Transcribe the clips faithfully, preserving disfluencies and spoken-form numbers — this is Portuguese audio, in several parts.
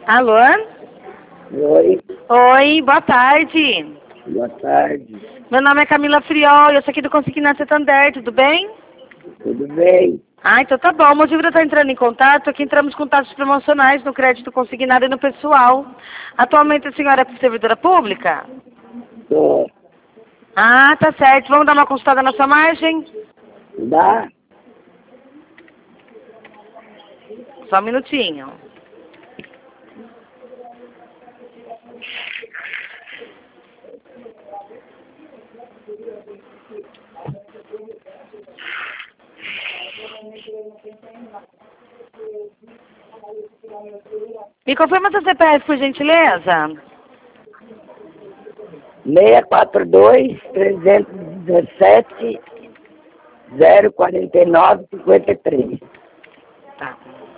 Alô? Oi, Oi, boa tarde. boa tarde. Meu nome é Camila Friol, eu sou aqui do Consignado Santander, tudo bem? Tudo bem? Ah, então tá bom. O motivo de eu estar entrando em contato é que entramos com taxas promocionais no crédito consignado e no pessoal. Atualmente a senhora é servidora pública? Tô. Ah, tá certo. Vamos dar uma consultada na sua margem? Dá? Só um minutinho. Me confirma seu C P F, por gentileza? seis quatro dois, três um sete, zero quatro nove, cinco três. Tá.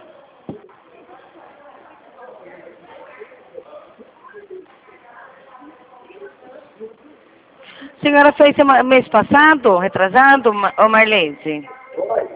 A senhora fez sema- mês passado, retrasado, Ma- ô Marlene? Oi.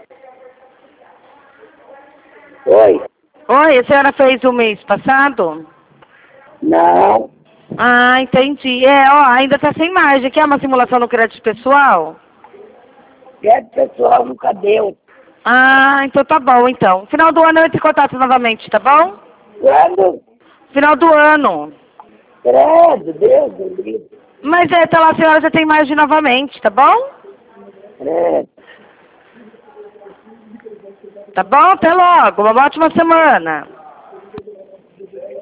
Oi. Oi, a senhora fez o mês passado? Não. Ah, entendi. É, ó, ainda tá sem margem. Quer uma simulação no crédito pessoal? Quer pessoal nunca deu. Ah, então tá bom, então. Final do ano eu entro em contato novamente, tá bom? Quando? Final do ano. Credo, Deus do livro. Mas é, até lá a senhora já tem margem novamente, tá bom? Credo. Tá bom? Até logo. Uma ótima semana.